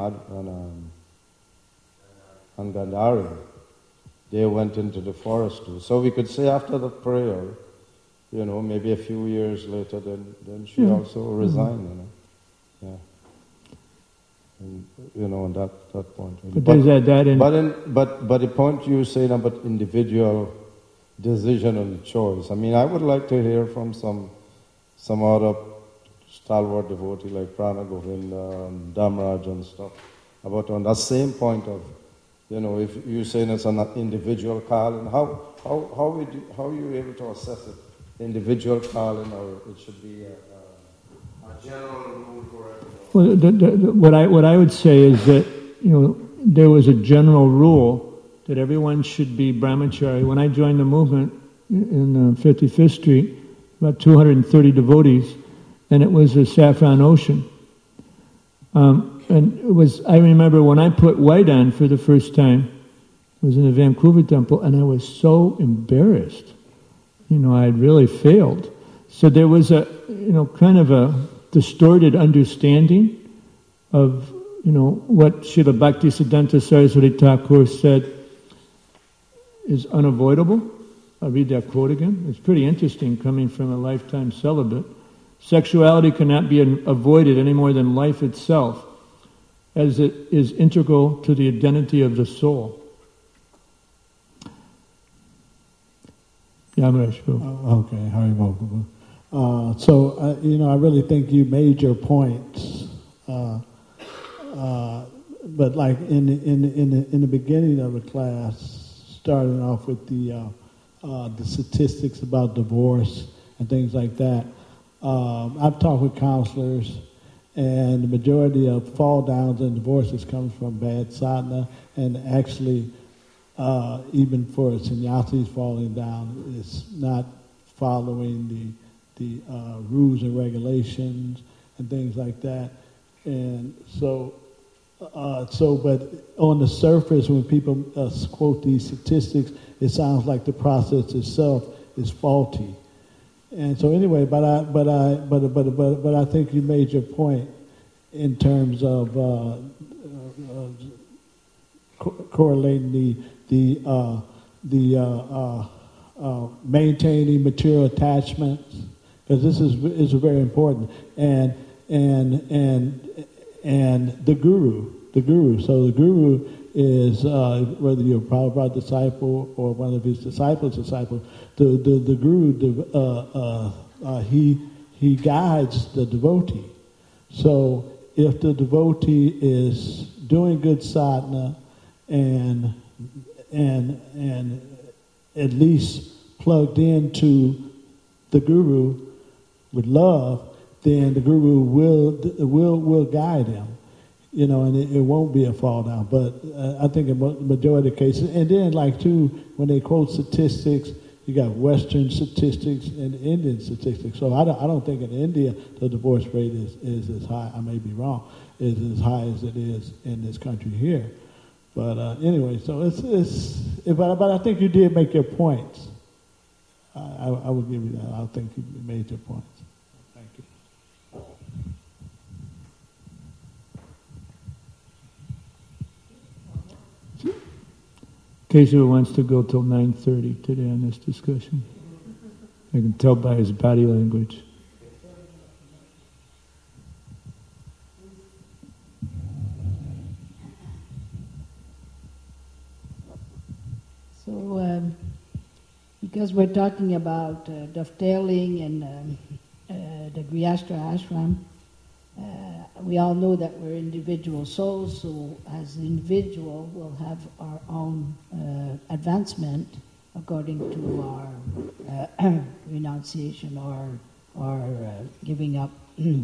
Gandhari, they went into the forest too. So we could say after the prayer, maybe a few years later, then she also resigned. Yeah. And, on that point. But the point you were saying about individual decision and choice. I mean, I would like to hear from some other stalwart devotee like Prana Govinda and Damraj and stuff about on that same point of, if you're saying it's an individual calling, how are you able to assess it? Individual calling, or it should be a general rule for everyone? Well, what I would say is that there was a general rule that everyone should be brahmachari. When I joined the movement in 55th Street, about 230 devotees, and it was a saffron ocean. And it was, I remember when I put white on for the first time, it was in the Vancouver temple, and I was so embarrassed. I had really failed. So there was a, kind of a distorted understanding of, what Srila Bhaktisiddhanta Saraswati Thakur said is unavoidable. I'll read that quote again. It's pretty interesting coming from a lifetime celibate. Sexuality cannot be avoided any more than life itself, as it is integral to the identity of the soul. Yamarash, okay, Haribol. So I really think you made your points. But like in the beginning of the class, starting off with the statistics about divorce and things like that. I've talked with counselors, and the majority of fall downs and divorces comes from bad sadhana, and actually, even for sannyasis falling down, it's not following the rules and regulations and things like that. And so, but on the surface, when people quote these statistics, it sounds like the process itself is faulty. And so, anyway, but I think you made your point in terms of correlating the maintaining material attachments, because this is very important, and the guru. So the guru is whether you're a Prabhupada disciple or one of his disciples' disciple. The guru he guides the devotee. So if the devotee is doing good sadhana and at least plugged into the guru with love, then the guru will guide him, and it won't be a fall down. But I think in the majority of cases, and then like too, when they quote statistics, you got Western statistics and Indian statistics. So I don't think in India the divorce rate is as high. I may be wrong. Is as high as it is in this country here. But anyway, so but I think you did make your points. I will give you that. I think you made your points. Thank you. Kesava wants to go till 9:30 today on this discussion. I can tell by his body language. So, because we're talking about dovetailing and the Grihastha ashram, we all know that we're individual souls, so as an individual we'll have our own advancement according to our renunciation or giving up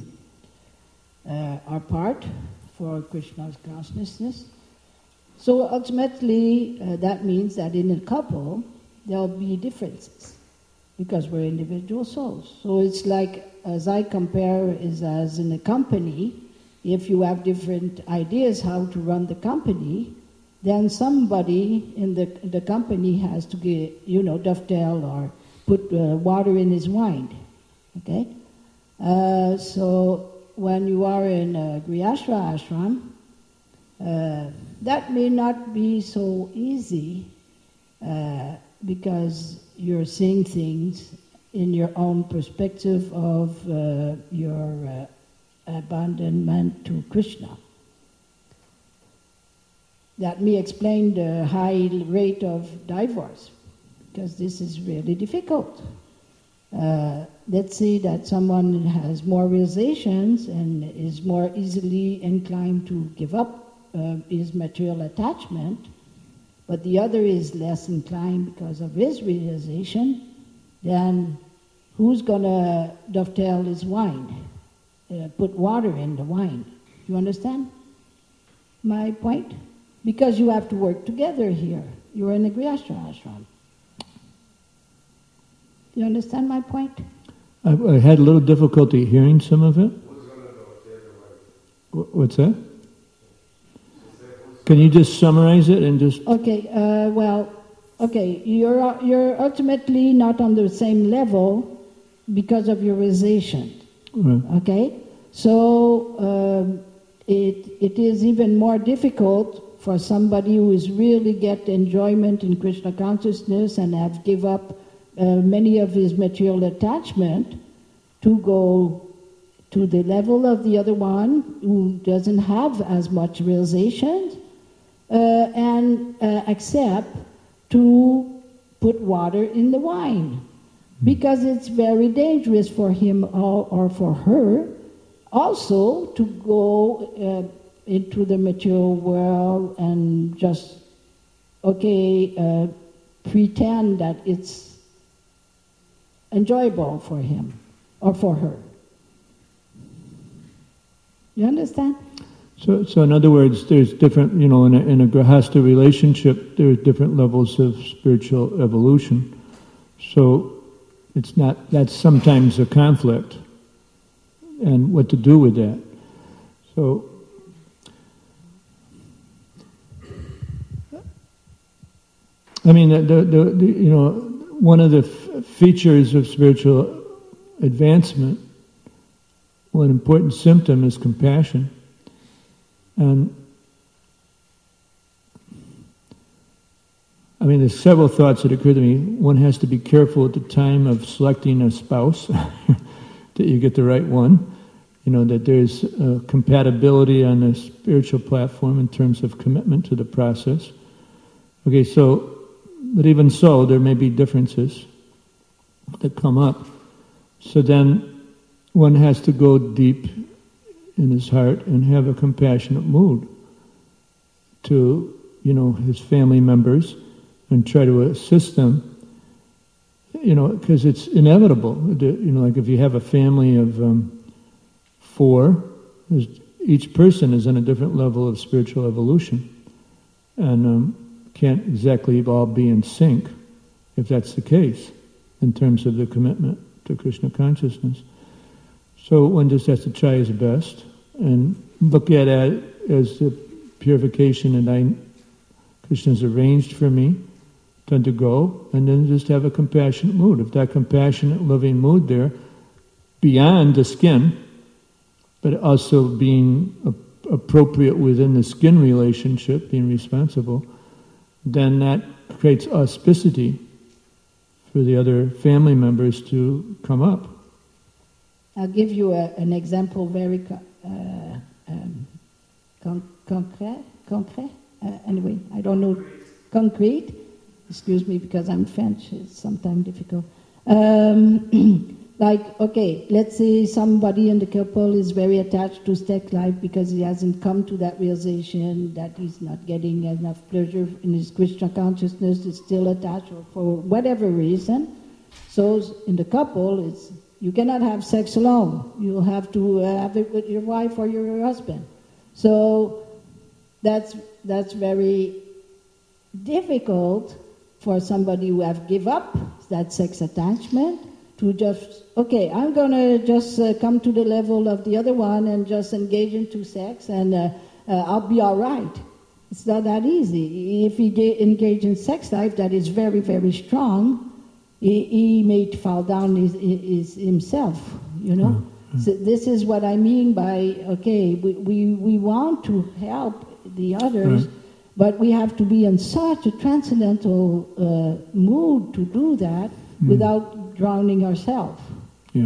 our part for Krishna's consciousness. So ultimately, that means that in a couple, there'll be differences because we're individual souls. So it's like, as I compare, is as in a company, if you have different ideas how to run the company, then somebody in the company has to get, dovetail or put water in his wine. Okay? So when you are in a Grihastha ashram, that may not be so easy because you're seeing things in your own perspective of your abandonment to Krishna. That may explain the high rate of divorce, because this is really difficult. Let's say that someone has more realizations and is more easily inclined to give up his material attachment, but the other is less inclined because of his realization, then who's going to dovetail his wine? Put water in the wine. You understand my point? Because you have to work together here. You're in a Grihastha ashram. You understand my point? I had a little difficulty hearing some of it. What's that? Can you just summarize it and just... Okay, you're ultimately not on the same level because of your realization. Right. Okay? So it is even more difficult for somebody who is really get enjoyment in Krishna consciousness and have give up many of his material attachment to go to the level of the other one who doesn't have as much realization and accept to put water in the wine, because it's very dangerous for him or for her also to go into the material world and just pretend that it's enjoyable for him or for her. You understand? So in other words, there's different, in a grahastha relationship, there's different levels of spiritual evolution. So that's sometimes a conflict, and what to do with that. So, I mean, one of the features of spiritual advancement, one important symptom is compassion. And I mean, there's several thoughts that occur to me. One has to be careful at the time of selecting a spouse that you get the right one. That there's compatibility on the spiritual platform in terms of commitment to the process. Okay, but even so, there may be differences that come up. So then one has to go deep in his heart and have a compassionate mood to, his family members and try to assist them, because it's inevitable. Like if you have a family of 4, each person is in a different level of spiritual evolution and can't exactly all be in sync, if that's the case, in terms of the commitment to Krishna consciousness. So one just has to try his best and look at it as the purification that Krishna's arranged for me to undergo, and then just have a compassionate mood. If that compassionate, loving mood there, beyond the skin, but also being appropriate within the skin relationship, being responsible, then that creates auspicity for the other family members to come up. I'll give you an example, very concrete. Anyway, I don't know, concrete. Excuse me, because I'm French, it's sometimes difficult. Okay, let's say somebody in the couple is very attached to sex life because he hasn't come to that realization that he's not getting enough pleasure in his Krishna consciousness, is still attached, or for whatever reason. So in the couple, you cannot have sex alone. You'll have to have it with your wife or your husband. So that's very difficult for somebody who have give up that sex attachment to just, okay, I'm going to just come to the level of the other one and just engage into sex and I'll be all right. It's not that easy. If he engage in sex life that is very, very strong, he may fall down himself, Mm-hmm. So this is what I mean by, okay, we want to help the others, right, but we have to be in such a transcendental mood to do that without drowning ourselves. Yeah.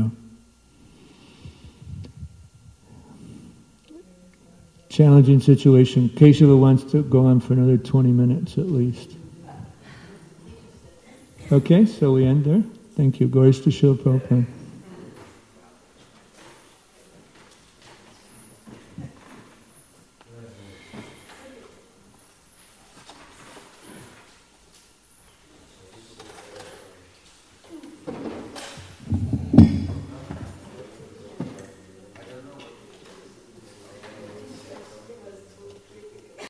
Challenging situation. Keshava wants to go on for another 20 minutes at least. Okay, so we end there. Thank you. Glories to Srila Prabhupada.